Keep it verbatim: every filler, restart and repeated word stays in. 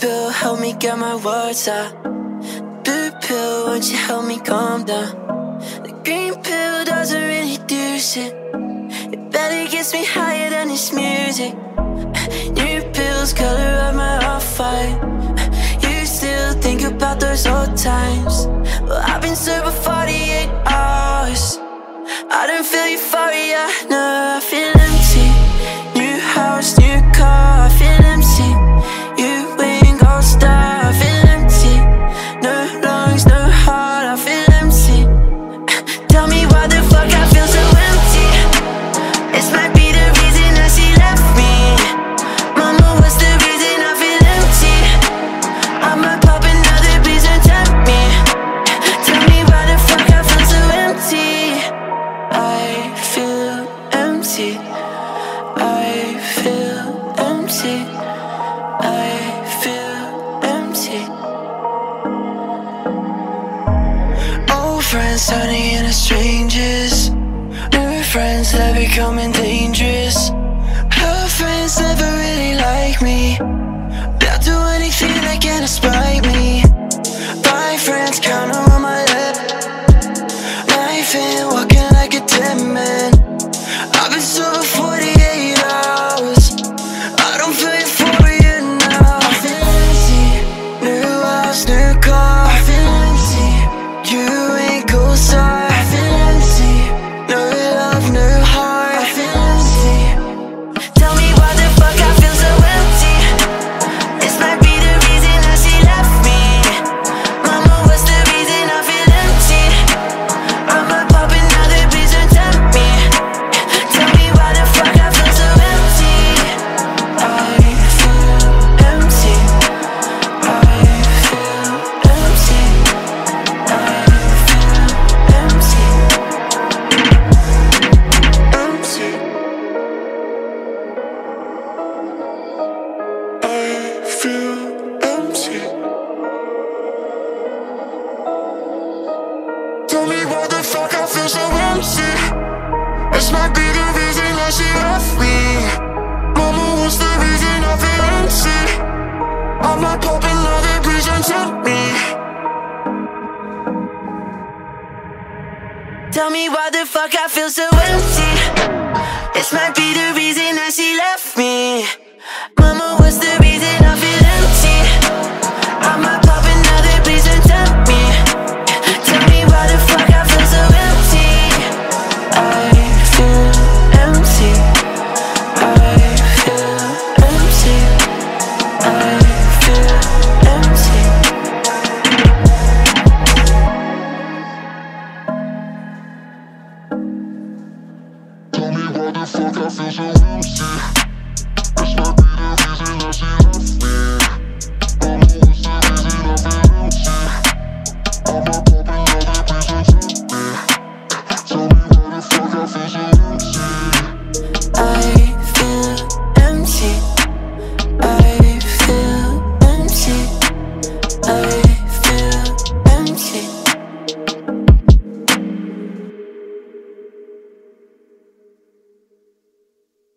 pill, help me get my words out. Blue pill, won't you help me calm down? The green pill doesn't really do shit. It better gets me higher than this music. New pills color up my off-white. You still think about those old times. Well, I've been sober forty-eight hours. I don't feel euphoria, no, I feel empty. New house, new car, I feel empty. You ain't gold star, I feel empty. No lungs, no heart, I feel empty. Tell me why the fuck I feel so empty. This might be the reason that she left me. Mama, what's the reason I feel empty? I'ma pop another, please don't tempt me. Tell me why the fuck I feel so empty. I feel empty. I feel empty. I feel empty. Old friends turning into strangers. New friends that are becoming dangerous. Her friends never really like me. They'll do anything they can to spite me. My friends count on my lip. Knife in, walking like a dead man. I've been sober forty-eight hours. I don't feel euphoria now. I feel empty. New house, new car. I feel empty. You ain't gold star. I feel empty. No love, no heart. I feel empty. Tell me why the fuck I feel so empty. This might be the reason that she left me. Mama, what's the reason I feel empty? I'ma pop another, please don't tempt me. Tell me why the fuck I feel so empty. I feel empty. I feel empty. I feel empty. Empty. I feel empty. Tell me why the fuck I feel so empty. This might be the reason that she left me. Mama, what's the reason I feel empty? I'm not popping another, please don't tempt me. Tell me why the fuck I feel so empty. This might be the reason that she left me. Mama, what's the reason I feel